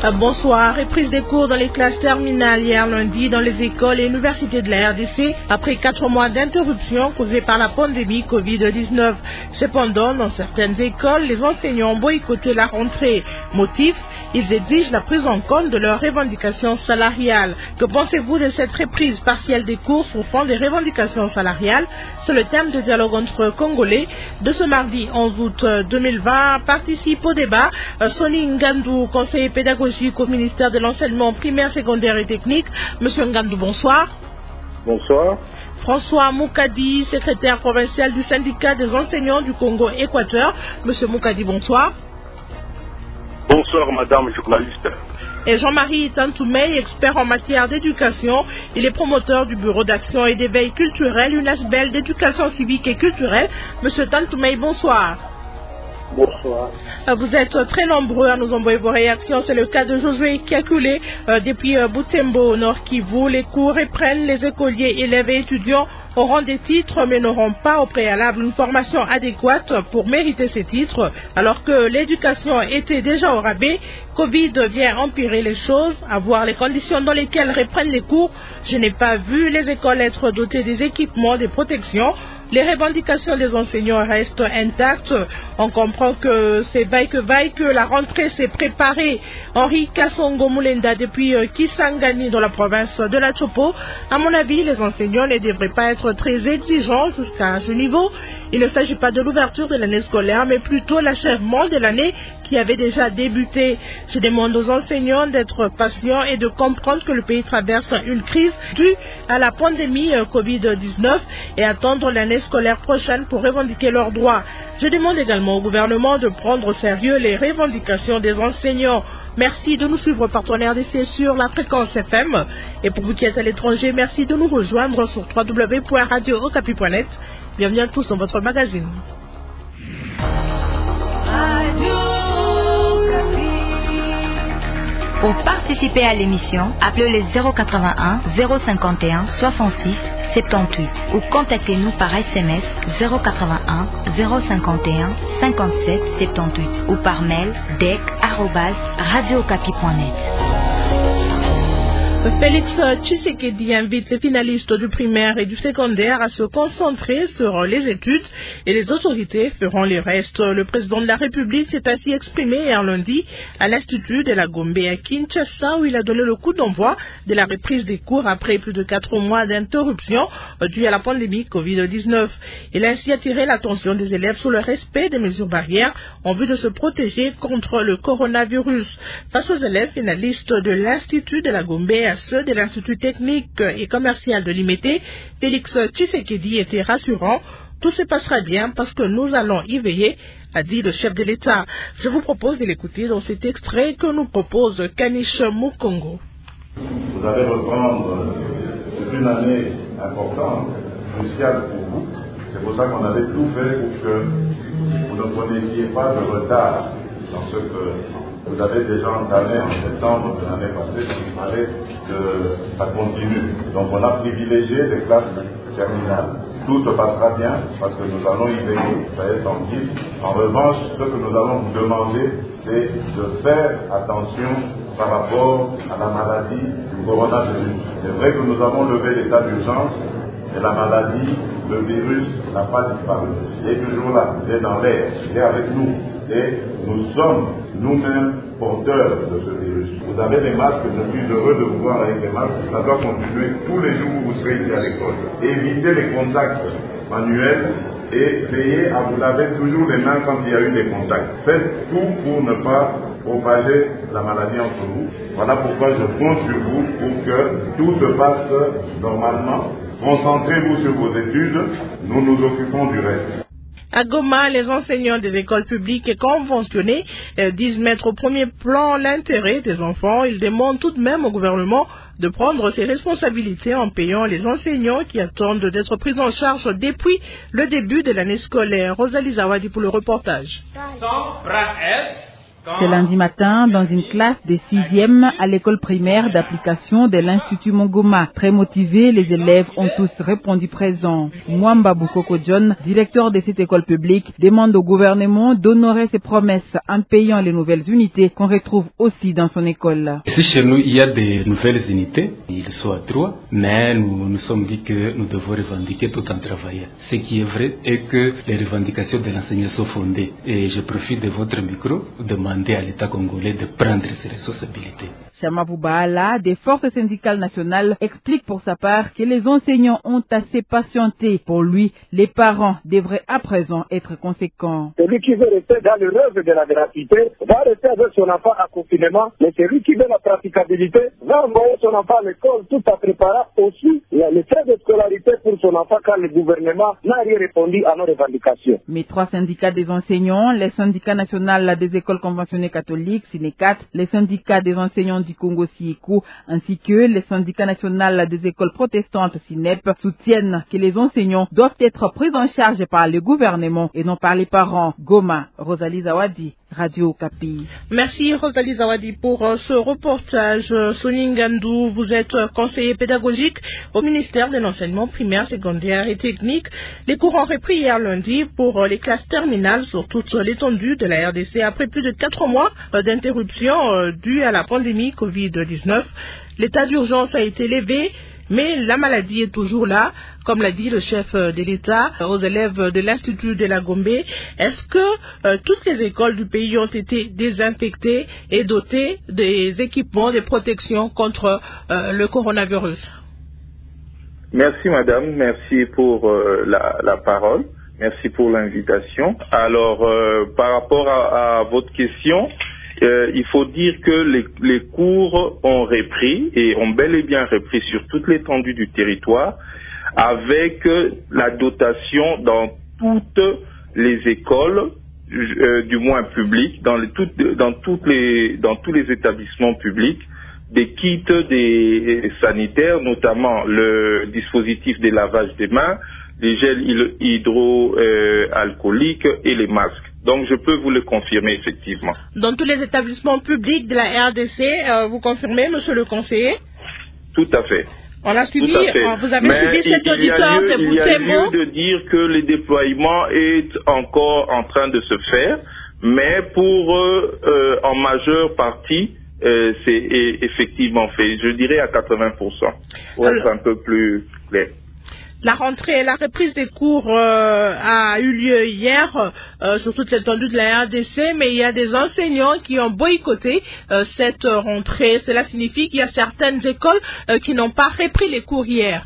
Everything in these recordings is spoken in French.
Bonsoir. Reprise des cours dans les classes terminales hier lundi dans les écoles et universités de la RDC après 4 mois d'interruption causée par la pandémie Covid-19. Cependant, dans certaines écoles, les enseignants ont boycotté la rentrée. Motif, ils exigent la prise en compte de leurs revendications salariales. Que pensez-vous de cette reprise partielle des cours sur fond des revendications salariales? C'est le thème de dialogue entre Congolais de ce mardi 11 août 2020. Participe au débat Soni Ngandou, conseiller pédagogique au ministère de l'enseignement primaire, secondaire et technique. Monsieur Ngandou, bonsoir. Bonsoir. François Moukadi, secrétaire provincial du syndicat des enseignants du Congo-Équateur. Monsieur Moukadi, bonsoir. Bonsoir, madame journaliste. Et Jean-Marie Tantoumey, expert en matière d'éducation. Il est promoteur du bureau d'action et d'éveil culturel, UNASBEL d'éducation civique et culturelle. Monsieur Tantoumey, bonsoir. Bonsoir. Vous êtes très nombreux à nous envoyer vos réactions. C'est le cas de Josué Kiakulé depuis Butembo, Nord Kivu. Les cours reprennent, les écoliers, élèves et étudiants auront des titres mais n'auront pas au préalable une formation adéquate pour mériter ces titres. Alors que l'éducation était déjà au rabais, Covid vient empirer les choses. À voir les conditions dans lesquelles reprennent les cours, je n'ai pas vu les écoles être dotées des équipements, des protections. Les revendications des enseignants restent intactes. On comprend que c'est vaille que la rentrée s'est préparée. Henri Kassongo Moulenda depuis Kisangani dans la province de la Chopo. À mon avis, les enseignants ne devraient pas être très exigeants jusqu'à ce niveau. Il ne s'agit pas de l'ouverture de l'année scolaire, mais plutôt l'achèvement de l'année qui avait déjà débuté. Je demande aux enseignants d'être patients et de comprendre que le pays traverse une crise due à la pandémie Covid-19 et attendre l'année scolaire prochaine pour revendiquer leurs droits. Je demande également au gouvernement de prendre au sérieux les revendications des enseignants. Merci de nous suivre partenaire RDC sur la fréquence FM. Et pour vous qui êtes à l'étranger, merci de nous rejoindre sur www.radiookapi.net. Bienvenue à tous dans votre magazine. Pour participer à l'émission, appelez les 081 051 66 78 ou contactez-nous par SMS 081 051 57 78 ou par mail dec@radiookapi.net. Félix Tshisekedi invite les finalistes du primaire et du secondaire à se concentrer sur les études et les autorités feront les restes. Le président de la République s'est ainsi exprimé hier lundi à l'Institut de la Gombe à Kinshasa où il a donné le coup d'envoi de la reprise des cours après plus de 4 mois d'interruption due à la pandémie Covid-19. Il a ainsi attiré l'attention des élèves sur le respect des mesures barrières en vue de se protéger contre le coronavirus. Face aux élèves finalistes de l'Institut de la Gombe à ceux de l'Institut technique et commercial de Limete, Félix Tshisekedi était rassurant. Tout se passera bien parce que nous allons y veiller, a dit le chef de l'État. Je vous propose de l'écouter dans cet extrait que nous propose Kanish Mukongo. Vous allez reprendre une année importante, cruciale pour vous. C'est pour ça qu'on avait tout fait pour que vous ne connaissiez pas de retard dans ce que vous avez déjà entamé en septembre de l'année passée, donc il fallait que ça continue. Donc on a privilégié les classes terminales. Tout se passera bien parce que nous allons y veiller, soyez tranquilles. En revanche, ce que nous allons vous demander, c'est de faire attention par rapport à la maladie du coronavirus. C'est vrai que nous avons levé l'état d'urgence, mais la maladie, le virus n'a pas disparu. Il est toujours là, il est dans l'air, il est avec nous. Et nous sommes nous-mêmes porteurs de ce virus. Vous avez des masques, je suis heureux de vous voir avec des masques. Ça doit continuer tous les jours où vous serez ici à l'école. Évitez les contacts manuels et veillez à vous laver toujours les mains quand il y a eu des contacts. Faites tout pour ne pas propager la maladie entre vous. Voilà pourquoi je compte sur vous pour que tout se passe normalement. Concentrez-vous sur vos études, nous nous occupons du reste. À Goma, les enseignants des écoles publiques et conventionnées disent mettre au premier plan l'intérêt des enfants. Ils demandent tout de même au gouvernement de prendre ses responsabilités en payant les enseignants qui attendent d'être pris en charge depuis le début de l'année scolaire. Rosalie Zawadi pour le reportage. Ce lundi matin, dans une classe des 6e à l'école primaire d'application de l'Institut Mongoma. Très motivés, les élèves ont tous répondu présent. Mwamba Bukoko John, directeur de cette école publique, demande au gouvernement d'honorer ses promesses en payant les nouvelles unités qu'on retrouve aussi dans son école. Si chez nous, il y a des nouvelles unités, ils sont à 3, mais nous nous sommes dit que nous devons revendiquer tout en travaillant. Ce qui est vrai est que les revendications de l'enseignant sont fondées. Et je profite de votre micro pour demander à l'État congolais de prendre ses responsabilités. Chamavou Baala, des forces syndicales nationales, explique pour sa part que les enseignants ont assez patienté. Pour lui, les parents devraient à présent être conséquents. Celui qui veut rester dans le rêve de la gratuité va rester avec son enfant à confinement, mais celui qui veut la praticabilité va envoyer son enfant à l'école tout en préparant aussi les frais de scolarité pour son enfant car le gouvernement n'a rien répondu à nos revendications. Mais 3 syndicats des enseignants, les syndicats nationaux des écoles conventionnées catholiques, SINECAT, les syndicats des enseignants du Congo SIECO, ainsi que les syndicats nationaux des écoles protestantes SINEP, soutiennent que les enseignants doivent être pris en charge par le gouvernement et non par les parents. Goma, Rosalie Zawadi, Radio Okapi. Merci Rosalie Zawadi pour ce reportage. Soningandou, vous êtes conseiller pédagogique au ministère de l'enseignement primaire, secondaire et technique. Les cours ont repris hier lundi pour les classes terminales sur toute l'étendue de la RDC après plus de 4 mois d'interruption due à la pandémie Covid-19. L'état d'urgence a été levé, mais la maladie est toujours là, comme l'a dit le chef de l'État aux élèves de l'Institut de la Gombe. Est-ce que toutes les écoles du pays ont été désinfectées et dotées des équipements de protection contre le coronavirus? Merci madame, merci pour la parole, merci pour l'invitation. Alors par rapport à votre question, il faut dire que les cours ont repris et ont bel et bien repris sur toute l'étendue du territoire avec la dotation dans toutes les écoles, du moins publiques, dans tous les établissements publics, des kits des sanitaires, notamment le dispositif de lavage des mains, les gels hydroalcooliques et les masques. Donc, je peux vous le confirmer, effectivement. Dans tous les établissements publics de la RDC, vous confirmez, monsieur le conseiller? Tout à fait. On a suivi, vous avez suivi cet auditeur de Boutembo. Il y a lieu de dire que le déploiement est encore en train de se faire, mais en majeure partie, c'est effectivement fait. Je dirais à 80%. Pour être un peu plus clair. La reprise des cours a eu lieu hier sur toute l'étendue de la RDC, mais il y a des enseignants qui ont boycotté cette rentrée. Cela signifie qu'il y a certaines écoles qui n'ont pas repris les cours hier.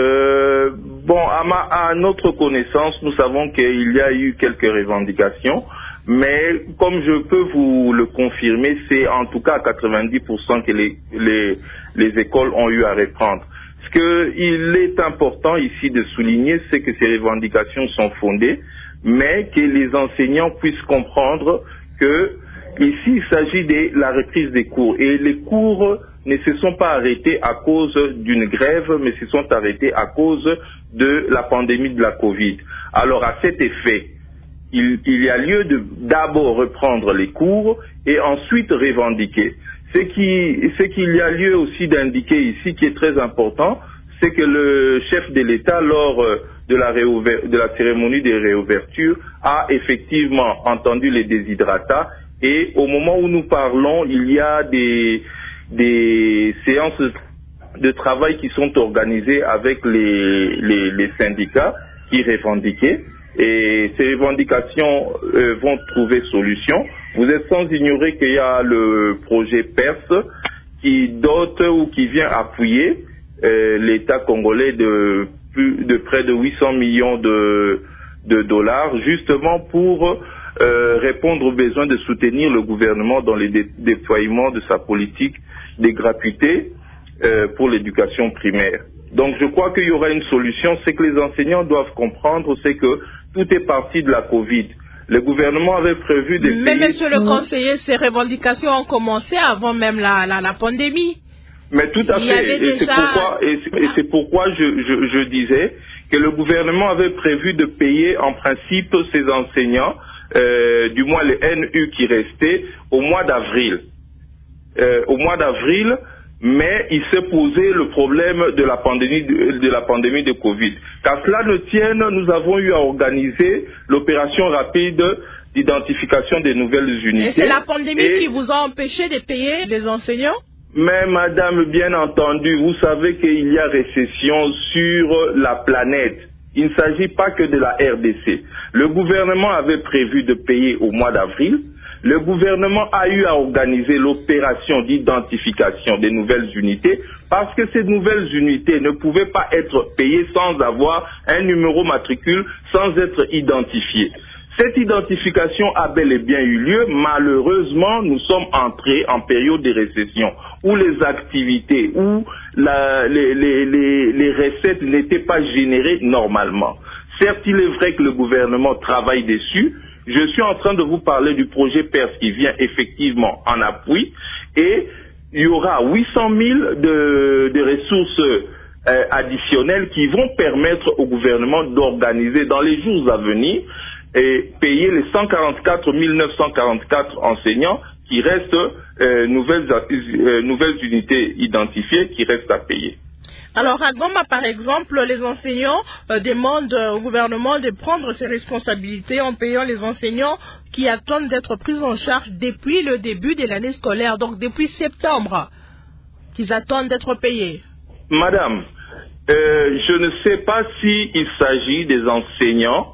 À notre connaissance, nous savons qu'il y a eu quelques revendications, mais comme je peux vous le confirmer, c'est en tout cas à 90% que les écoles ont eu à reprendre. Ce qu'il est important ici de souligner, c'est que ces revendications sont fondées, mais que les enseignants puissent comprendre que ici il s'agit de la reprise des cours. Et les cours ne se sont pas arrêtés à cause d'une grève, mais se sont arrêtés à cause de la pandémie de la Covid. Alors à cet effet, il y a lieu de d'abord reprendre les cours et ensuite revendiquer. Ce qu'il y a lieu aussi d'indiquer ici, qui est très important, c'est que le chef de l'État, lors de la cérémonie de réouverture, a effectivement entendu les déshydratats et au moment où nous parlons, il y a des séances de travail qui sont organisées avec les syndicats qui revendiquaient. Et ces revendications vont trouver solution. Vous êtes sans ignorer qu'il y a le projet PERS qui dote ou qui vient appuyer l'État congolais de près de 800 millions de dollars, justement pour répondre aux besoins de soutenir le gouvernement dans les déploiements de sa politique de gratuité pour l'éducation primaire. Donc je crois qu'il y aura une solution. C'est que les enseignants doivent comprendre, c'est que tout est parti de la Covid. Le gouvernement avait prévu de Mais monsieur le conseiller, ces revendications ont commencé avant même la pandémie. Mais tout à fait. Et c'est pourquoi je disais que le gouvernement avait prévu de payer en principe ces enseignants du moins les NU qui restaient, au mois d'avril. Mais il s'est posé le problème de la pandémie de Covid. Qu'à cela ne tienne, nous avons eu à organiser l'opération rapide d'identification des nouvelles unités. Et c'est la pandémie qui vous a empêché de payer les enseignants? Mais madame, bien entendu, vous savez qu'il y a récession sur la planète. Il ne s'agit pas que de la RDC. Le gouvernement avait prévu de payer au mois d'avril. Le gouvernement a eu à organiser l'opération d'identification des nouvelles unités parce que ces nouvelles unités ne pouvaient pas être payées sans avoir un numéro matricule, sans être identifiées. Cette identification a bel et bien eu lieu. Malheureusement, nous sommes entrés en période de récession où les activités, où les recettes n'étaient pas générées normalement. Certes, il est vrai que le gouvernement travaille dessus. Je suis en train de vous parler du projet PERS qui vient effectivement en appui et il y aura 800 000 de ressources additionnelles qui vont permettre au gouvernement d'organiser dans les jours à venir et payer les 144 944 enseignants qui restent, nouvelles unités identifiées qui restent à payer. Alors à Goma, par exemple, les enseignants demandent au gouvernement de prendre ses responsabilités en payant les enseignants qui attendent d'être pris en charge depuis le début de l'année scolaire, donc depuis septembre, qu'ils attendent d'être payés. Madame, je ne sais pas s'il s'agit des enseignants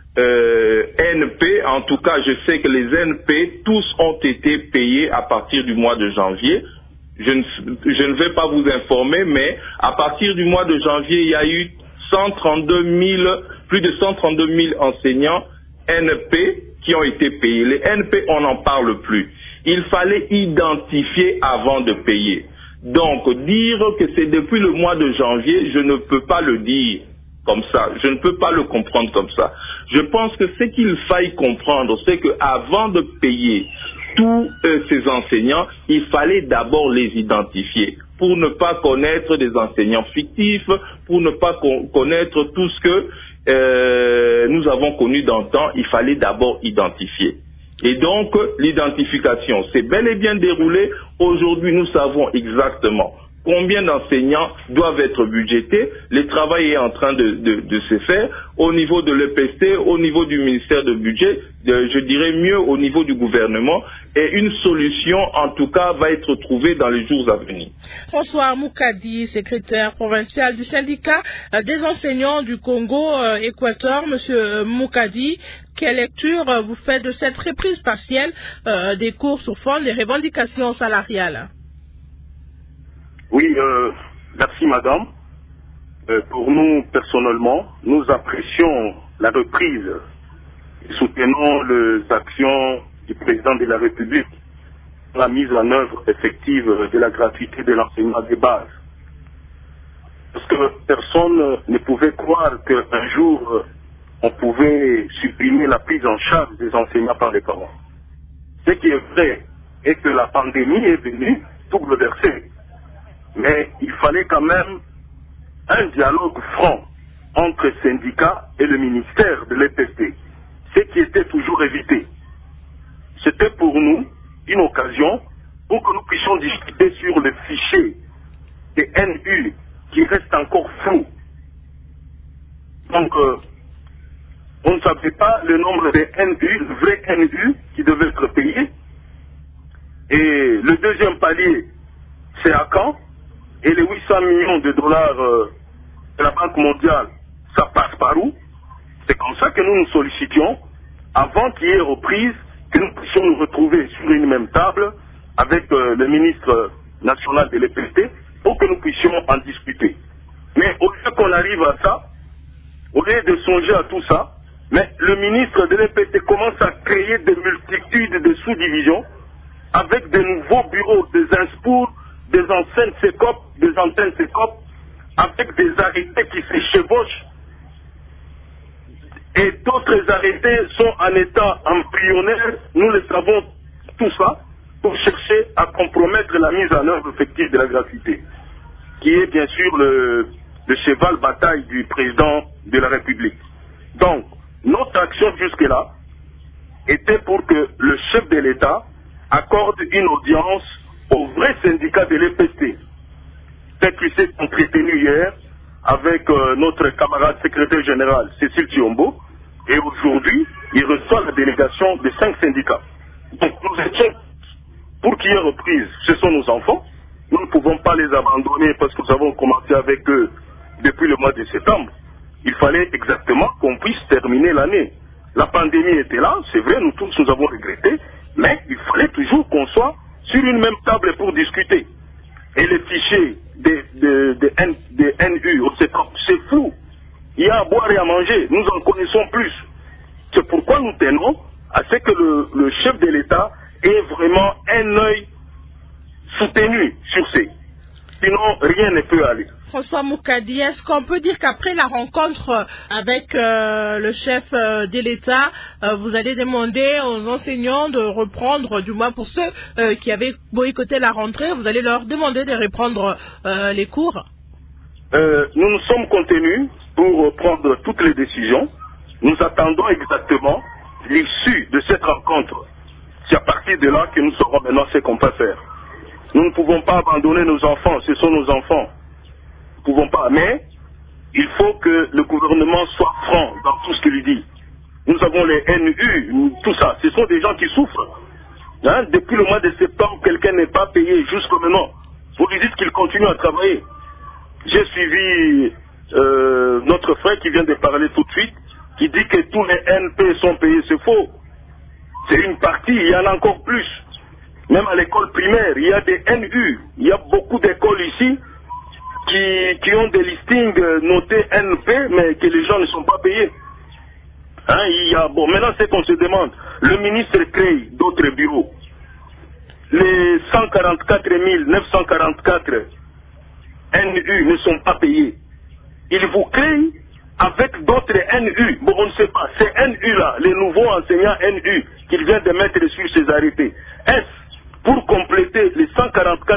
NP, en tout cas je sais que les NP, tous ont été payés à partir du mois de janvier. Je ne vais pas vous informer, mais à partir du mois de janvier, il y a eu plus de 132 000 enseignants NP qui ont été payés. Les NP, on n'en parle plus. Il fallait identifier avant de payer. Donc, dire que c'est depuis le mois de janvier, je ne peux pas le dire comme ça. Je ne peux pas le comprendre comme ça. Je pense que ce qu'il faille comprendre, c'est qu'avant de payer tous ces enseignants, il fallait d'abord les identifier pour ne pas connaître des enseignants fictifs, pour ne pas connaître tout ce que nous avons connu dans le temps. Il fallait d'abord identifier. Et donc, l'identification s'est bel et bien déroulée. Aujourd'hui, nous savons exactement combien d'enseignants doivent être budgétés. Le travail est en train de se faire au niveau de l'EPST, au niveau du ministère de budget, je dirais mieux au niveau du gouvernement. Et une solution, en tout cas, va être trouvée dans les jours à venir. François Moukadi, secrétaire provincial du syndicat des enseignants du Congo Équateur. Monsieur Moukadi, quelle lecture vous faites de cette reprise partielle des cours sur fond des revendications salariales? Oui, merci madame. Pour nous, personnellement, nous apprécions la reprise et soutenons les actions du président de la République pour la mise en œuvre effective de la gratuité de l'enseignement de base. Parce que personne ne pouvait croire qu'un jour, on pouvait supprimer la prise en charge des enseignants par les parents. Ce qui est vrai est que la pandémie est venue tout bouleverser. Mais il fallait quand même un dialogue franc entre syndicats et le ministère de l'EPST, ce qui était toujours évité. C'était pour nous une occasion pour que nous puissions discuter sur le fichier des NU qui reste encore flou. Donc, on ne savait pas le nombre des NU, le vrai NU qui devait être payé. Et le deuxième palier, c'est à quand? Et les 800 millions de dollars de la Banque mondiale, ça passe par où? C'est comme ça que nous nous sollicitions, avant qu'il y ait reprise, que nous puissions nous retrouver sur une même table avec le ministre national de l'EPST pour que nous puissions en discuter. Mais au lieu qu'on arrive à ça, au lieu de songer à tout ça, mais le ministre de l'EPST commence à créer des multitudes de sous-divisions avec de nouveaux bureaux, des INSPOR, des antennes CECOP, avec des arrêtés qui se chevauchent. Et d'autres arrêtés sont en état embryonnaire. Nous le savons, tout ça, pour chercher à compromettre la mise en œuvre effective de la gratuité, qui est bien sûr le cheval bataille du président de la République. Donc, notre action jusque-là, était pour que le chef de l'État accorde une audience au vrai syndicat de l'EPST, tel qu'il s'est entretenu hier avec notre camarade secrétaire général Cécile Thiombo, et aujourd'hui, il reçoit la délégation de 5 syndicats. Donc nous étions pour qu'il y ait reprise. Ce sont nos enfants. Nous ne pouvons pas les abandonner parce que nous avons commencé avec eux depuis le mois de septembre. Il fallait exactement qu'on puisse terminer l'année. La pandémie était là, c'est vrai, nous tous nous avons regretté, mais il fallait toujours qu'on soit sur une même table pour discuter. Et les fichiers des NU au septembre, c'est flou. Il y a à boire et à manger, nous en connaissons plus. C'est pourquoi nous tenons à ce que le chef de l'État ait vraiment un œil soutenu sur ces. Sinon, rien ne peut aller. François Moukadi, est-ce qu'on peut dire qu'après la rencontre avec le chef de l'État, vous allez demander aux enseignants de reprendre, du moins pour ceux qui avaient boycotté la rentrée, vous allez leur demander de reprendre les cours? Nous nous sommes contenus pour prendre toutes les décisions. Nous attendons exactement l'issue de cette rencontre. C'est à partir de là que nous saurons maintenant ce qu'on peut faire. Nous ne pouvons pas abandonner nos enfants, ce sont nos enfants. Nous ne pouvons pas, mais il faut que le gouvernement soit franc dans tout ce qu'il dit. Nous avons les NU, tout ça, ce sont des gens qui souffrent. Hein? Depuis le mois de septembre, quelqu'un n'est pas payé jusqu'au maintenant. Vous lui dites qu'il continue à travailler. J'ai suivi notre frère qui vient de parler tout de suite, qui dit que tous les NP sont payés, c'est faux. C'est une partie, il y en a encore plus. Même à l'école primaire, il y a des NU. Il y a beaucoup d'écoles ici qui ont des listings notés NP, mais que les gens ne sont pas payés. Hein, bon, maintenant, c'est qu'on se demande. Le ministre crée d'autres bureaux. Les 144 944 NU ne sont pas payés. Il vous crée avec d'autres NU. Bon, on ne sait pas. Ces NU-là, les nouveaux enseignants NU qu'il vient de mettre sur ces arrêtés, est-ce pour compléter les 144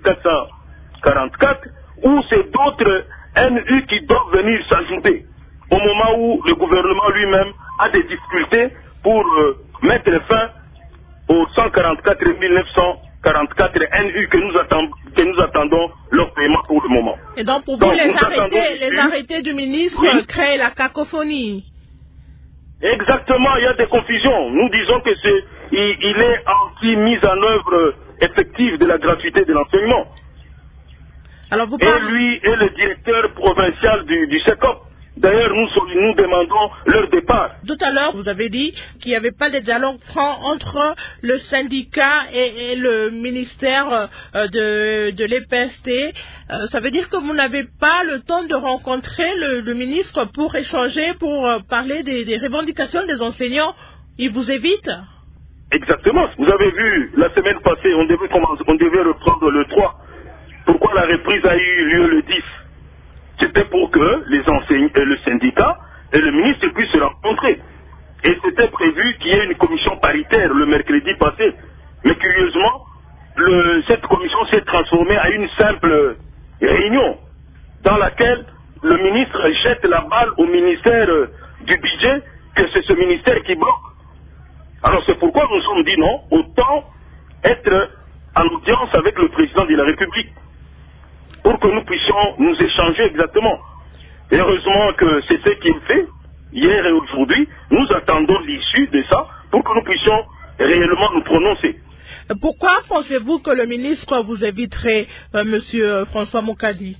444 ou c'est d'autres NU qui doivent venir s'ajouter au moment où le gouvernement lui-même a des difficultés pour mettre fin aux 144 944 NU que nous attendons leur paiement pour le moment. Et donc pour vous, les arrêtés du ministre créent la cacophonie. Exactement, il y a des confusions. Nous disons que il est anti-mise en œuvre effective de la gratuité de l'enseignement. Alors et lui est le directeur provincial du SECOP. D'ailleurs, nous demandons leur départ. Tout à l'heure, vous avez dit qu'il n'y avait pas de dialogue franc entre le syndicat et le ministère de l'EPST. Ça veut dire que vous n'avez pas le temps de rencontrer le ministre pour échanger, pour parler des revendications des enseignants. Il vous évite? Exactement. Vous avez vu, la semaine passée, on devait reprendre le 3. Pourquoi la reprise a eu lieu le 10? C'était pour que les enseignants, le syndicat et le ministre puissent se rencontrer. Et c'était prévu qu'il y ait une commission paritaire le mercredi passé. Mais curieusement, cette commission s'est transformée en une simple réunion dans laquelle le ministre jette la balle au ministère du budget que c'est ce ministère qui bloque. Alors c'est pourquoi nous nous sommes dit non, autant être en audience avec le président de la République pour que nous puissions nous échanger exactement. Et heureusement que c'est ce qu'il fait, hier et aujourd'hui, nous attendons l'issue de ça pour que nous puissions réellement nous prononcer. Pourquoi pensez-vous que le ministre vous éviterait, monsieur François Moukadi?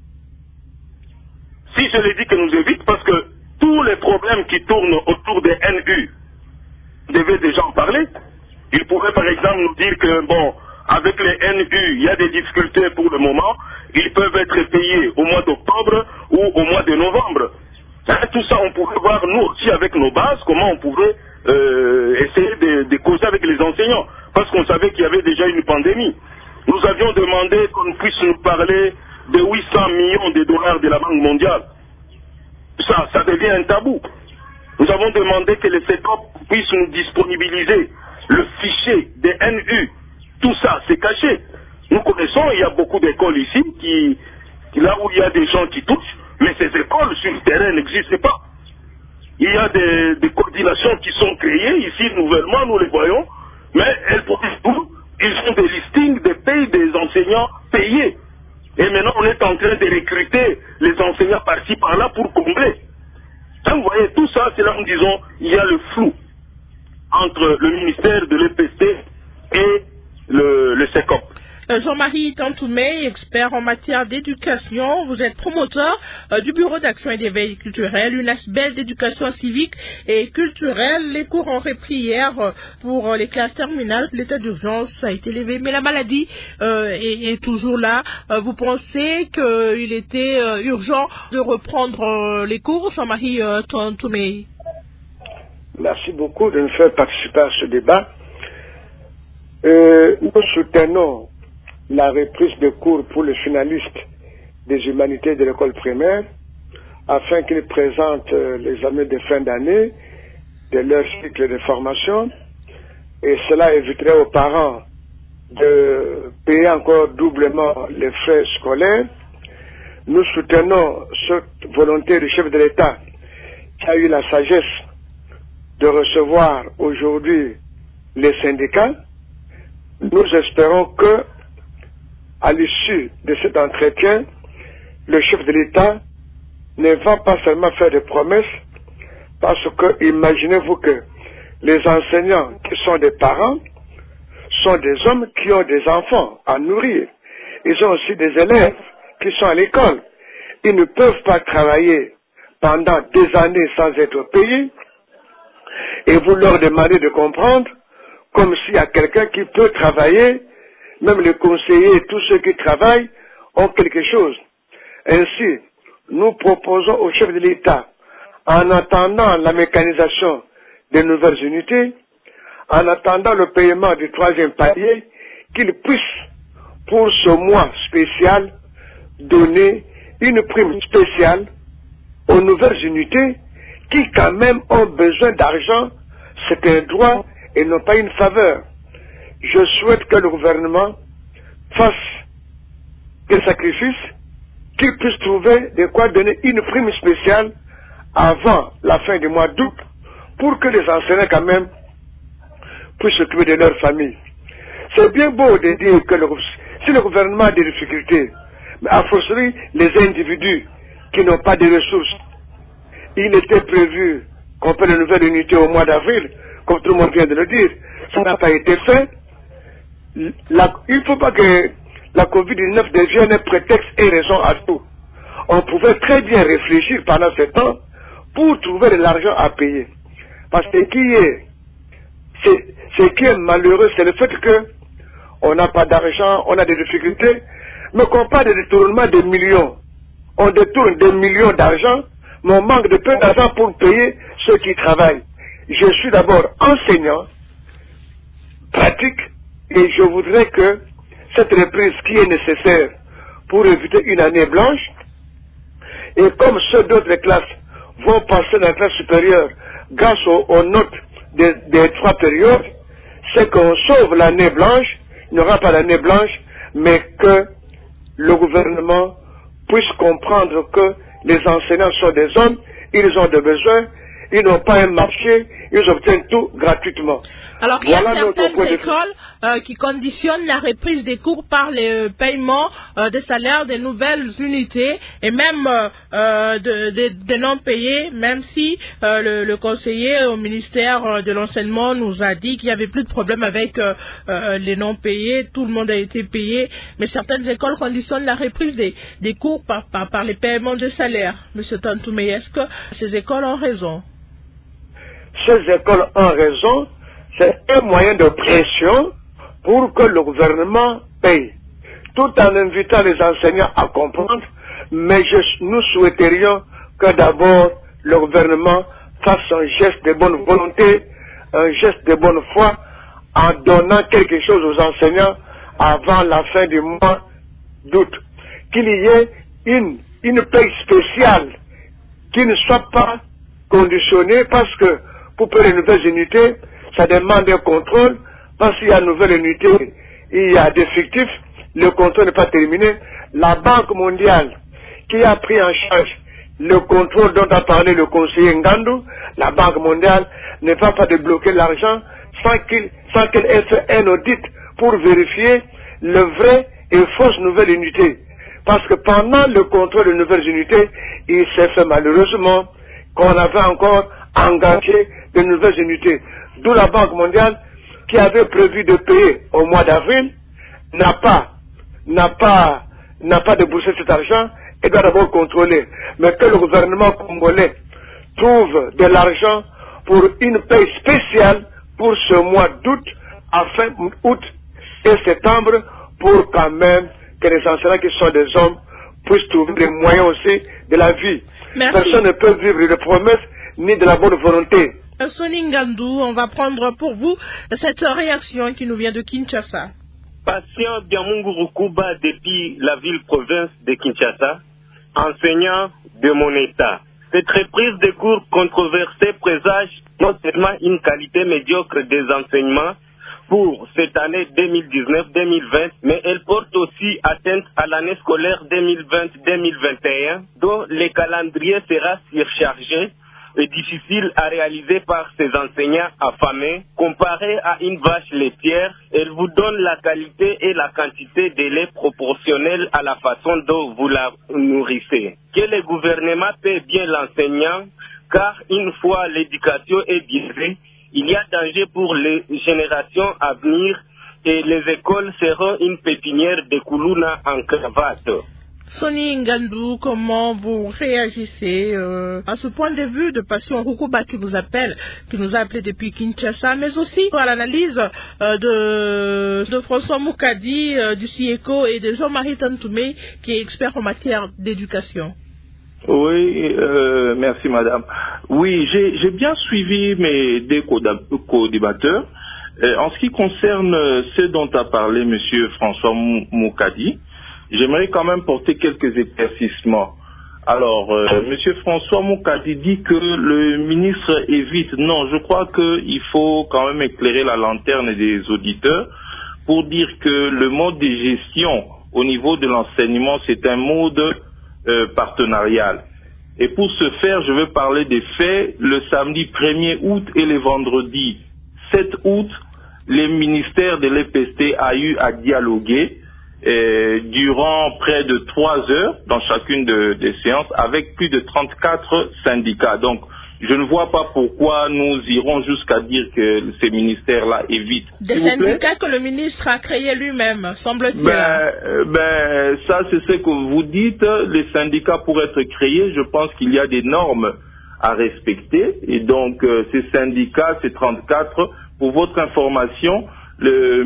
Si je l'ai dit que nous évite, parce que tous les problèmes qui tournent autour des NU devaient déjà en parler. Il pourrait par exemple nous dire que, bon, avec les NU, il y a des difficultés pour le moment, ils peuvent être payés au mois d'octobre ou au mois de novembre. Hein, tout ça, on pourrait voir, nous aussi, avec nos bases, comment on pouvait essayer de causer avec les enseignants, parce qu'on savait qu'il y avait déjà une pandémie. Nous avions demandé qu'on puisse nous parler de 800 millions de dollars de la Banque mondiale. Ça devient un tabou. Nous avons demandé que les CECOP puissent nous disponibiliser le fichier des NU. Tout ça, c'est caché. Nous connaissons, il y a beaucoup d'écoles ici, là où il y a des gens qui touchent, mais ces écoles sur le terrain n'existent pas. il y a des coordinations qui sont créées ici nouvellement, nous les voyons, mais elles produisent tout. Ils ont des listings des pays des enseignants payés. Et maintenant, on est en train de recruter les enseignants par-ci, par-là pour combler. Donc, vous voyez, tout ça, c'est là où nous disons, il y a le flou entre le ministère de l'EPST et le SECOP. Jean-Marie Tantoumé, expert en matière d'éducation, vous êtes promoteur du Bureau d'action et d'éveil culturel, une ASBEL d'éducation civique et culturelle. Les cours ont repris hier pour les classes terminales. L'état d'urgence a été levé, mais la maladie est toujours là. Vous pensez qu'il était urgent de reprendre les cours, Jean-Marie Tantoumé? Merci beaucoup de nous faire participer à ce débat. Nous soutenons la reprise de cours pour les finalistes des humanités de l'école primaire afin qu'ils présentent l'examen de fin d'année de leur cycle de formation, et cela éviterait aux parents de payer encore doublement les frais scolaires. Nous soutenons cette volonté du chef de l'État qui a eu la sagesse de recevoir aujourd'hui les syndicats. Nous espérons que à l'issue de cet entretien, le chef de l'État ne va pas seulement faire des promesses, parce que imaginez-vous que les enseignants qui sont des parents sont des hommes qui ont des enfants à nourrir. Ils ont aussi des élèves qui sont à l'école. Ils ne peuvent pas travailler pendant des années sans être payés, et vous leur demandez de comprendre comme s'il y a quelqu'un qui peut travailler. Même les conseillers, tous ceux qui travaillent, ont quelque chose. Ainsi, nous proposons au chef de l'État, en attendant la mécanisation des nouvelles unités, en attendant le paiement du 3e palier, qu'il puisse, pour ce mois spécial, donner une prime spéciale aux nouvelles unités qui, quand même, ont besoin d'argent. C'est un droit et non pas une faveur. Je souhaite que le gouvernement fasse des sacrifices, qu'il puisse trouver de quoi donner une prime spéciale avant la fin du mois d'août pour que les enseignants quand même puissent s'occuper de leur famille. C'est bien beau de dire que si le gouvernement a des difficultés, mais à fortiori les individus qui n'ont pas de ressources, il était prévu qu'on fait de nouvelles unités au mois d'avril, comme tout le monde vient de le dire, ça n'a pas été fait. Il ne faut pas que la Covid-19 devienne un prétexte et raison à tout. On pouvait très bien réfléchir pendant ce temps pour trouver de l'argent à payer. Parce que ce qui est malheureux, c'est le fait qu'on n'a pas d'argent, on a des difficultés, mais qu'on parle de détournement de millions. On détourne des millions d'argent, mais on manque de peu d'argent pour payer ceux qui travaillent. Je suis d'abord enseignant, pratique, et je voudrais que cette reprise qui est nécessaire pour éviter une année blanche, et comme ceux d'autres classes vont passer dans la classe supérieure grâce aux notes des 3 périodes, c'est qu'on sauve l'année blanche, il n'y aura pas d'année blanche, mais que le gouvernement puisse comprendre que les enseignants sont des hommes, ils ont des besoins, ils n'ont pas un marché, ils obtiennent tout gratuitement. Alors, il y a certaines écoles qui conditionnent la reprise des cours par le paiement des salaires des nouvelles unités et même des non payés, même si le conseiller au ministère de l'enseignement nous a dit qu'il n'y avait plus de problème avec les non payés, tout le monde a été payé, mais certaines écoles conditionnent la reprise des cours par les paiements des salaires. Monsieur Tantoumé, est-ce que ces écoles ont raison? Ces écoles ont raison, c'est un moyen de pression pour que le gouvernement paye, tout en invitant les enseignants à comprendre, mais nous souhaiterions que d'abord le gouvernement fasse un geste de bonne volonté, un geste de bonne foi, en donnant quelque chose aux enseignants avant la fin du mois d'août. Qu'il y ait une paye spéciale qui ne soit pas conditionnée, parce que pour payer les nouvelles unités, ça demande un contrôle, parce qu'il y a une nouvelle unité, il y a des fictifs, le contrôle n'est pas terminé. La Banque mondiale, qui a pris en charge le contrôle dont a parlé le conseiller Ngandou, la Banque mondiale ne va pas débloquer l'argent sans qu'elle ait fait un audit pour vérifier le vrai et fausse nouvelle unité. Parce que pendant le contrôle de nouvelles unités, il s'est fait malheureusement qu'on avait encore engagé de nouvelles unités. D'où la Banque mondiale, qui avait prévu de payer au mois d'avril, n'a pas déboursé cet argent et doit d'abord contrôler. Mais que le gouvernement congolais trouve de l'argent pour une paie spéciale pour ce mois d'août, à fin août et septembre, pour quand même que les enseignants qui sont des hommes puissent trouver les moyens aussi de la vie. Merci. Personne ne peut vivre de promesses ni de la bonne volonté. Sonny Ngandou, on va prendre pour vous cette réaction qui nous vient de Kinshasa. Patient Biamungu Rukuba depuis la ville-province de Kinshasa, enseignant de mon état. Cette reprise de cours controversée présage non seulement une qualité médiocre des enseignements pour cette année 2019-2020, mais elle porte aussi atteinte à l'année scolaire 2020-2021, dont le calendrier sera surchargé et difficile à réaliser par ces enseignants affamés. Comparé à une vache laitière, elle vous donne la qualité et la quantité de lait proportionnelle à la façon dont vous la nourrissez. Que le gouvernement paie bien l'enseignant, car une fois l'éducation est biaisée, il y a danger pour les générations à venir et les écoles seront une pépinière de Koulouna en cravate. Sonny Ngandou, comment vous réagissez à ce point de vue de Patient Rukuba qui nous a appelé depuis Kinshasa, mais aussi à l'analyse de François Moukadi du CIECO et de Jean-Marie Tantoumé qui est expert en matière d'éducation? Oui, merci madame. Oui, j'ai bien suivi mes deux co-débatteurs. En ce qui concerne ce dont a parlé monsieur François Moukadi, j'aimerais quand même porter quelques éclaircissements. Alors, monsieur François Moukadi dit que le ministre évite. Non, je crois qu'il faut quand même éclairer la lanterne des auditeurs pour dire que le mode de gestion au niveau de l'enseignement, c'est un mode partenarial. Et pour ce faire, je vais parler des faits. Le samedi 1er août et le vendredi 7 août, les ministères de l'EPST a eu à dialoguer durant près de 3 heures dans chacune des séances avec plus de 34 syndicats. Donc, je ne vois pas pourquoi nous irons jusqu'à dire que ces ministères-là évitent. Des syndicats que le ministre a créés lui-même, semble-t-il. Ça, c'est ce que vous dites. Les syndicats, pour être créés, je pense qu'il y a des normes à respecter. Et donc, ces syndicats, ces 34, pour votre information, le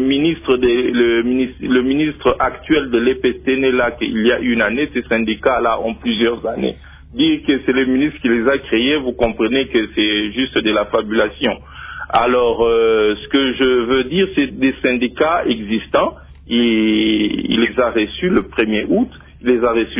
ministre actuel de l'EPST n'est là qu'il y a une année. Ces syndicats-là ont plusieurs années. Dire que c'est le ministre qui les a créés, vous comprenez que c'est juste de la fabulation. Alors, ce que je veux dire, c'est des syndicats existants. Il les a reçus le 1er août, il les a reçus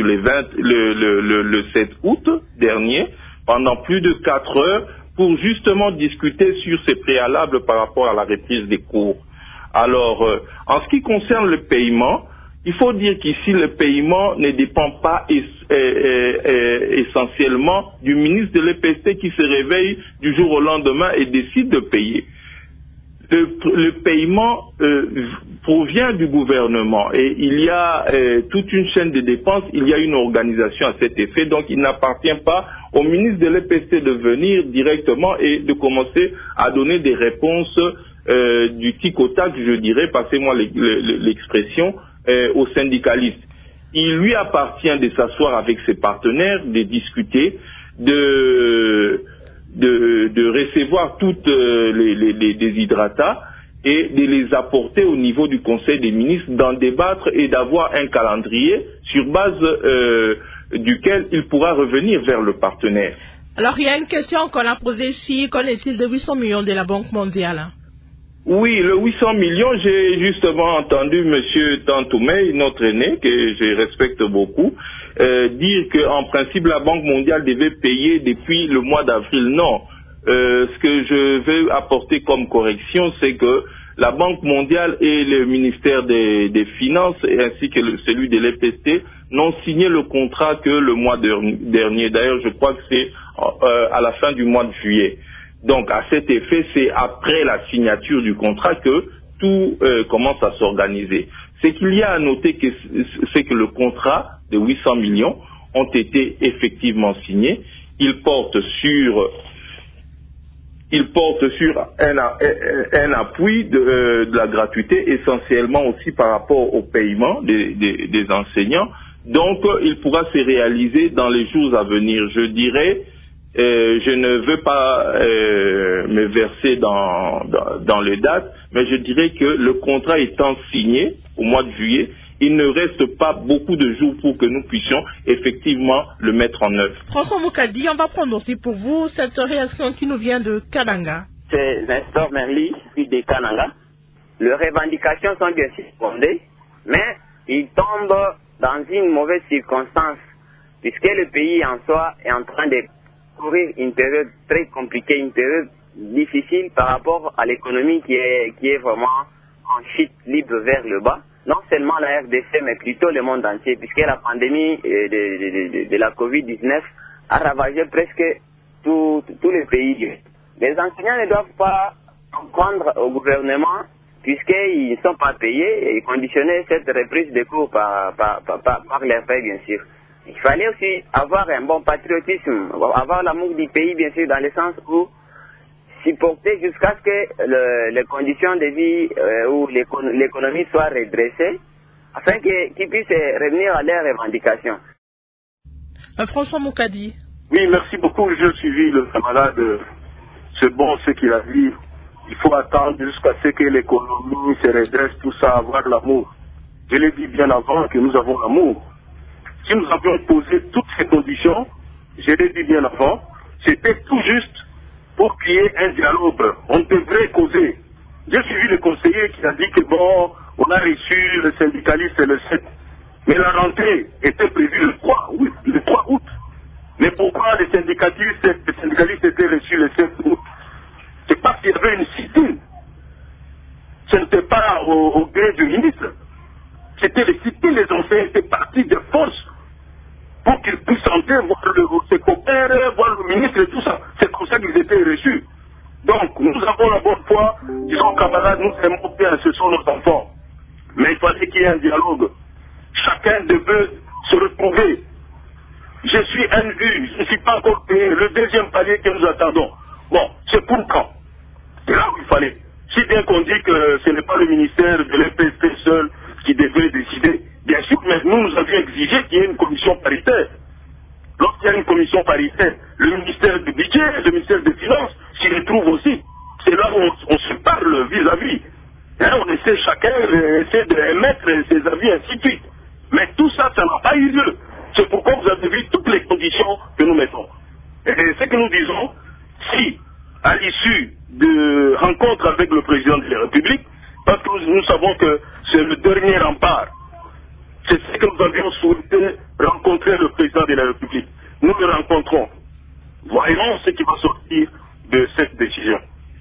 le 7 août dernier, pendant plus de 4 heures, pour justement discuter sur ces préalables par rapport à la reprise des cours. Alors, en ce qui concerne le paiement, il faut dire qu'ici, le paiement ne dépend pas essentiellement du ministre de l'EPST qui se réveille du jour au lendemain et décide de payer. Le paiement provient du gouvernement et il y a toute une chaîne de dépenses, il y a une organisation à cet effet, donc il n'appartient pas au ministre de l'EPST de venir directement et de commencer à donner des réponses du tic au tac, je dirais, passez-moi l'expression, aux syndicalistes. Il lui appartient de s'asseoir avec ses partenaires, de discuter, de recevoir toutes les déshydratats et de les apporter au niveau du Conseil des ministres, d'en débattre et d'avoir un calendrier sur base duquel il pourra revenir vers le partenaire. Alors, il y a une question qu'on a posée ici. Qu'en est-il de 800 millions de la Banque mondiale? Oui, le 800 millions, j'ai justement entendu M. Tantoumé, notre aîné, que je respecte beaucoup, dire qu'en principe, la Banque mondiale devait payer depuis le mois d'avril. Non. Ce que je veux apporter comme correction, c'est que la Banque mondiale et le ministère des Finances, ainsi que celui de l'EPST, n'ont signé le contrat que le mois dernier. D'ailleurs, je crois que c'est à la fin du mois de juillet. Donc, à cet effet, c'est après la signature du contrat que tout commence à s'organiser. Ce qu'il y a à noter, c'est que le contrat de 800 millions ont été effectivement signés. Il porte sur un appui de la gratuité, essentiellement aussi par rapport au paiement des enseignants. Donc, il pourra se réaliser dans les jours à venir. Je dirais, je ne veux pas me verser dans les dates, mais je dirais que le contrat étant signé au mois de juillet, il ne reste pas beaucoup de jours pour que nous puissions effectivement le mettre en œuvre. François Moukadi, on va prendre aussi pour vous cette réaction qui nous vient de Kananga. C'est Nestor Merli, puis de Kananga. Les revendications sont bien sûr fondées, mais ils tombent dans une mauvaise circonstance, puisque le pays en soi est en train de courir une période très compliquée, une période difficile par rapport à l'économie qui est vraiment en chute libre vers le bas. Non seulement la RDC, mais plutôt le monde entier, puisque la pandémie de la Covid-19 a ravagé presque tous les pays. Les enseignants ne doivent pas prendre au gouvernement, puisqu'ils ne sont pas payés, et conditionner cette reprise de cours par leur paie, bien sûr. Il fallait aussi avoir un bon patriotisme, avoir l'amour du pays, bien sûr, dans le sens où supporter jusqu'à ce que les conditions de vie ou l'économie soient redressées, afin qu'ils puissent revenir à leurs revendications. François Moukadi. Oui, merci beaucoup. J'ai suivi le camarade. C'est bon ce qu'il a dit. Il faut attendre jusqu'à ce que l'économie se redresse, tout ça, avoir l'amour. Je l'ai dit bien avant que nous avons l'amour. Si nous avions posé toutes ces conditions, je l'ai dit bien avant, c'était tout juste pour qu'il y ait un dialogue. On devrait causer. J'ai suivi le conseiller qui a dit que bon, on a reçu le syndicaliste le 7. Mais la rentrée était prévue le 3 août. Mais pourquoi les syndicalistes étaient reçus le 7 août? C'est parce qu'il y avait une sit-in. Ce n'était pas au gré du ministre. C'était les sit-in, les enseignants étaient partis de force pour qu'ils puissent entrer, voir ses copains, voir le ministre et tout ça. C'est comme ça qu'ils étaient reçus. Donc, nous avons la bonne foi, disons camarades, nous aimons bien, ce sont nos enfants. Mais il fallait qu'il y ait un dialogue. Chacun devait se retrouver. Je suis NU, je ne suis pas encore payé, le deuxième palier que nous attendons. Bon, c'est pour quand? C'est là où il fallait. Si bien qu'on dit que ce n'est pas le ministère de l'EPST seul qui devait décider, bien sûr, mais nous avions exigé qu'il y ait une commission paritaire. Lorsqu'il y a une commission paritaire, le ministère du budget, le ministère des Finances s'y retrouve aussi. C'est là où on se parle vis-à-vis. On essaie chacun d'émettre ses avis, ainsi de suite. Mais tout ça, ça n'a pas eu lieu. C'est pourquoi vous avez vu toutes les conditions que nous mettons. Et ce que nous disons, si, à l'issue de rencontres avec le président de la République, parce que nous savons que c'est le dernier rempart, c'est ce que nous avions souhaité rencontrer le président de la République. Nous le rencontrons. Voyons ce qui va sortir de cette décision.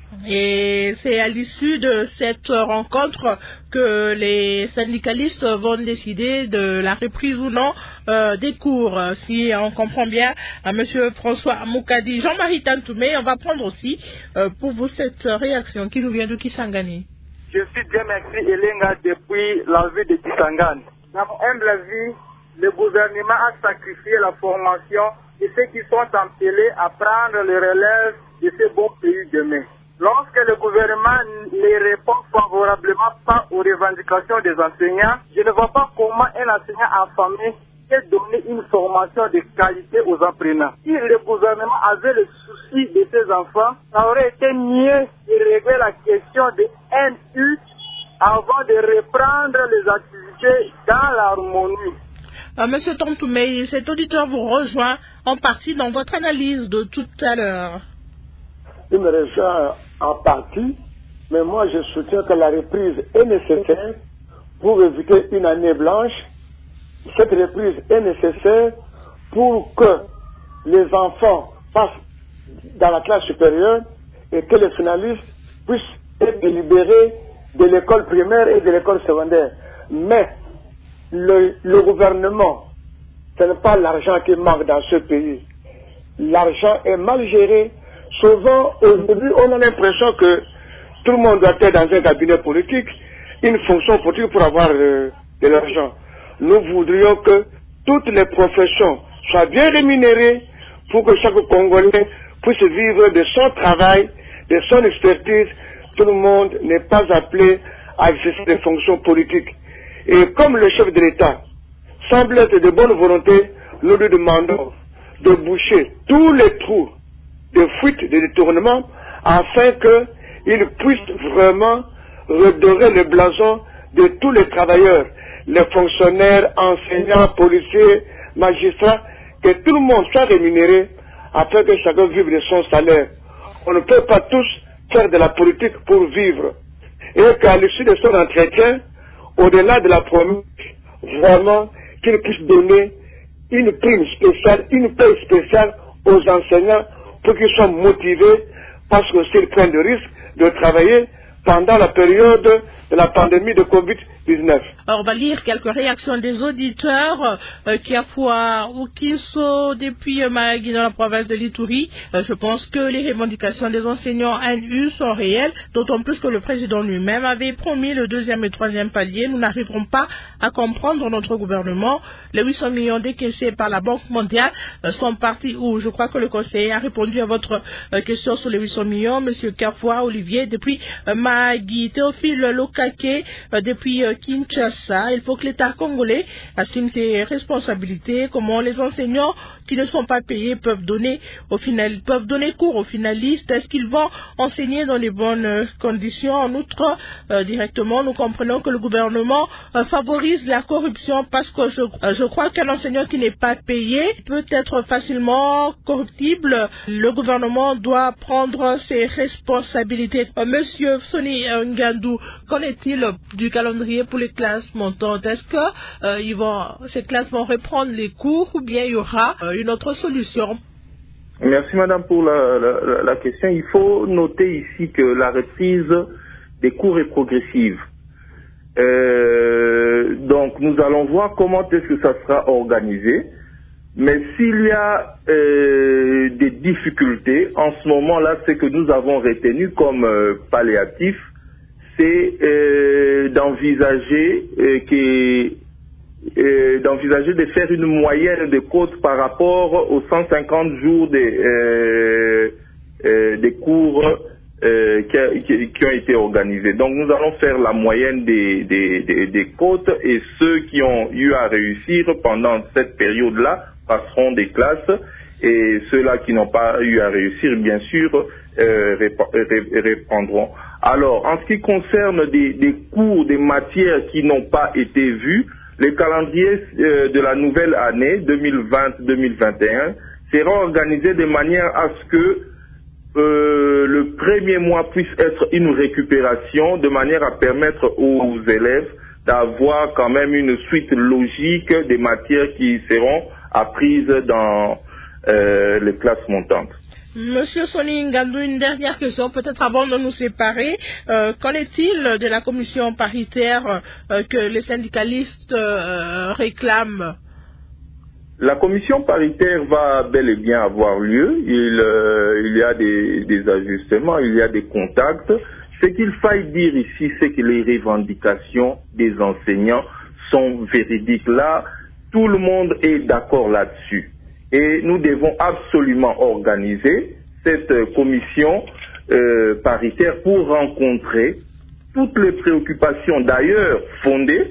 Et c'est à l'issue de cette rencontre que les syndicalistes vont décider de la reprise ou non des cours. Si on comprend bien, Monsieur François Moukadi, Jean-Marie Tantoumé, on va prendre aussi pour vous cette réaction qui nous vient de Kisangani. Je suis Dieu merci Elenga depuis la ville de Kisangani. Dans mon humble avis, le gouvernement a sacrifié la formation de ceux qui sont appelés à prendre le relève de ce bon pays demain. Lorsque le gouvernement ne répond favorablement pas aux revendications des enseignants, je ne vois pas comment un enseignant affamé peut donner une formation de qualité aux apprenants. Si le gouvernement avait le souci de ses enfants, ça aurait été mieux de régler la question de NU avant de reprendre les activités dans l'harmonie. Monsieur Tantoumé, cet auditeur vous rejoint en partie dans votre analyse de tout à l'heure. Il me rejoint en partie, mais moi je soutiens que la reprise est nécessaire pour éviter une année blanche. Cette reprise est nécessaire pour que les enfants passent dans la classe supérieure et que les finalistes puissent être délibérés de l'école primaire et de l'école secondaire. Mais le gouvernement, ce n'est pas l'argent qui manque dans ce pays. L'argent est mal géré. Souvent, aujourd'hui, on a l'impression que tout le monde doit être dans un cabinet politique, une fonction politique pour avoir de l'argent. Nous voudrions que toutes les professions soient bien rémunérées pour que chaque Congolais puisse vivre de son travail, de son expertise. Tout le monde n'est pas appelé à exercer des fonctions politiques. Et comme le chef de l'État semble être de bonne volonté, nous lui demandons de boucher tous les trous de fuite, de détournement, afin qu'il puisse vraiment redorer le blason de tous les travailleurs, les fonctionnaires, enseignants, policiers, magistrats, que tout le monde soit rémunéré afin que chacun vive de son salaire. On ne peut pas tous faire de la politique pour vivre. Et qu'à l'issue de son entretien, au-delà de la promesse, vraiment qu'il puisse donner une prime spéciale, une paie spéciale aux enseignants pour qu'ils soient motivés parce que s'ils prennent le risque de travailler pendant la période de la pandémie de Covid-19. Alors, on va lire quelques réactions des auditeurs qui affoient ou qui sont depuis Mahagi dans la province de l'Ituri. Je pense que les revendications des enseignants ANU sont réelles, d'autant plus que le président lui-même avait promis le 2e et 3e palier. Nous n'arriverons pas à comprendre notre gouvernement. Les 800 millions décaissés par la Banque mondiale sont partis où? Je crois que le conseiller a répondu à votre question sur les 800 millions. Monsieur Kafoua Olivier, depuis Mahagi, Théophile Lokake, depuis Kinshasa, il faut que l'État congolais assume ses responsabilités. Comment les enseignants qui ne sont pas payés peuvent donner cours aux finalistes? Est-ce qu'ils vont enseigner dans les bonnes conditions? En outre, directement, nous comprenons que le gouvernement favorise la corruption parce que je crois qu'un enseignant qui n'est pas payé peut être facilement corruptible. Le gouvernement doit prendre ses responsabilités. Monsieur Soni Ngandou, qu'en est-il du calendrier pour les classes montantes? Est-ce que ces classes vont reprendre les cours ou bien il y aura une autre solution? Merci madame pour la question. Il faut noter ici que la reprise des cours est progressive. Donc nous allons voir comment est-ce que ça sera organisé. Mais s'il y a des difficultés, en ce moment-là, ce que nous avons retenu comme palliatif, c'est d'envisager de faire une moyenne de quotes par rapport aux 150 jours des cours qui ont été organisés. Donc nous allons faire la moyenne des quotes et ceux qui ont eu à réussir pendant cette période-là passeront des classes et ceux-là qui n'ont pas eu à réussir, bien sûr, reprendront. Alors, en ce qui concerne des cours, des matières qui n'ont pas été vues, les calendriers de la nouvelle année 2020-2021 seront organisés de manière à ce que le premier mois puisse être une récupération, de manière à permettre aux élèves d'avoir quand même une suite logique des matières qui seront apprises dans les classes montantes. Monsieur Soni Ngandou, une dernière question, peut-être avant de nous séparer. Qu'en est-il de la commission paritaire que les syndicalistes réclament? La commission paritaire va bel et bien avoir lieu. Il y a des ajustements, il y a des contacts. Ce qu'il faille dire ici, c'est que les revendications des enseignants sont véridiques. Là, tout le monde est d'accord là-dessus. Et nous devons absolument organiser cette commission paritaire pour rencontrer toutes les préoccupations d'ailleurs fondées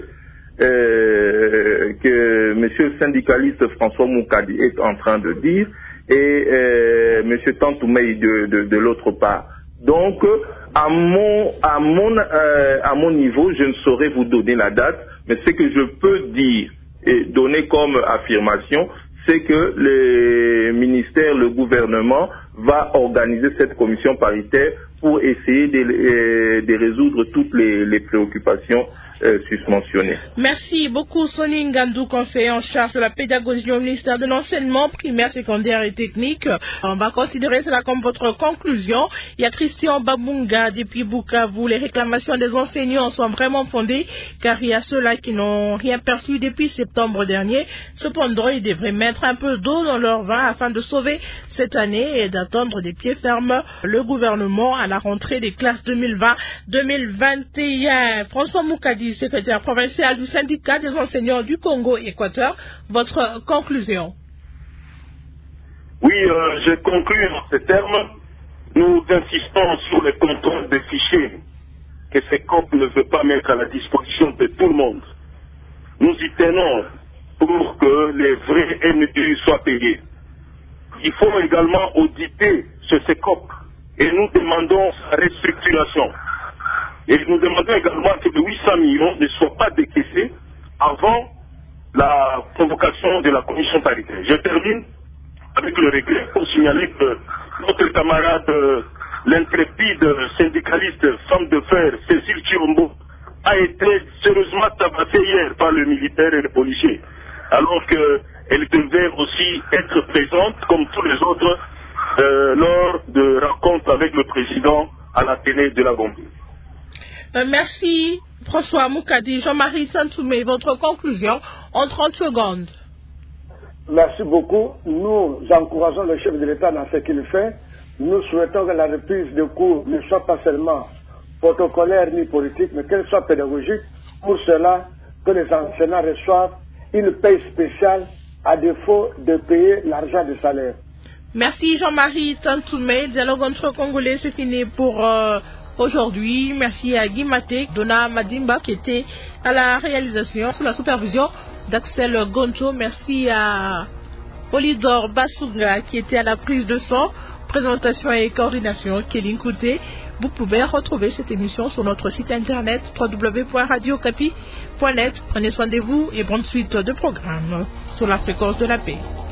que monsieur le syndicaliste François Moukadi est en train de dire et monsieur Tantoumei de l'autre part. Donc à mon niveau, je ne saurais vous donner la date, mais ce que je peux dire et donner comme affirmation, c'est que les ministères, le gouvernement va organiser cette commission paritaire pour essayer de résoudre toutes les préoccupations susmentionnées. Merci beaucoup Sonny Ngandou, conseiller en charge de la pédagogie au ministère de l'enseignement primaire, secondaire et technique. On va considérer cela comme votre conclusion. Il y a Christian Babunga depuis Bukavu. Les réclamations des enseignants sont vraiment fondées car il y a ceux-là qui n'ont rien perçu depuis septembre dernier. Cependant, ils devraient mettre un peu d'eau dans leur vin afin de sauver cette année et d'attendre des pieds fermes le gouvernement à la rentrée des classes 2020-2021. François Moukadi, secrétaire provincial du syndicat des enseignants du Congo-Équateur, votre conclusion? Oui, je conclue en ces termes. Nous insistons sur le contrôle des fichiers que CECOP ne veut pas mettre à la disposition de tout le monde. Nous y tenons pour que les vrais NDU soient payés. Il faut également auditer ce CECOP et nous demandons sa restructuration. Et nous demandons également que les 800 millions ne soient pas décaissés avant la convocation de la commission paritaire. Je termine avec le regret pour signaler que notre camarade, l'intrépide syndicaliste femme de fer, Cécile Chirombo, a été sérieusement tabassée hier par le militaire et le policier, alors qu'elle devait aussi être présente, comme tous les autres, lors de rencontres avec le président à la télé de la Gambie. Merci François Moukadi. Jean-Marie Santoumé, votre conclusion en 30 secondes. Merci beaucoup. Nous encourageons le chef de l'État dans ce qu'il fait. Nous souhaitons que la reprise de cours ne soit pas seulement protocolaire ni politique, mais qu'elle soit pédagogique. Pour cela, que les enseignants reçoivent une paye spéciale à défaut de payer l'argent du salaire. Merci Jean-Marie Santoumé. Le dialogue entre Congolais, c'est fini pour aujourd'hui. Merci à Guy Maté, Donna Madimba qui était à la réalisation sous la supervision d'Axel Gonto. Merci à Polydor Basunga qui était à la prise de son, présentation et coordination Kéline Kouté. Vous pouvez retrouver cette émission sur notre site internet www.radiocapi.net. Prenez soin de vous et bonne suite de programmes sur la fréquence de la paix.